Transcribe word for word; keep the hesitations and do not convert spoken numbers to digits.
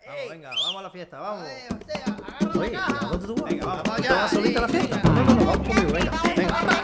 Vamos, venga, vamos a la fiesta, vamos. Ay, o sea, agarra Oye, la caja. ¿a dónde tú vas? Venga, vamos. Vamos ¿Te allá, vas solita a la sí, fiesta? venga. No, no, no, vamos conmigo, venga. Venga.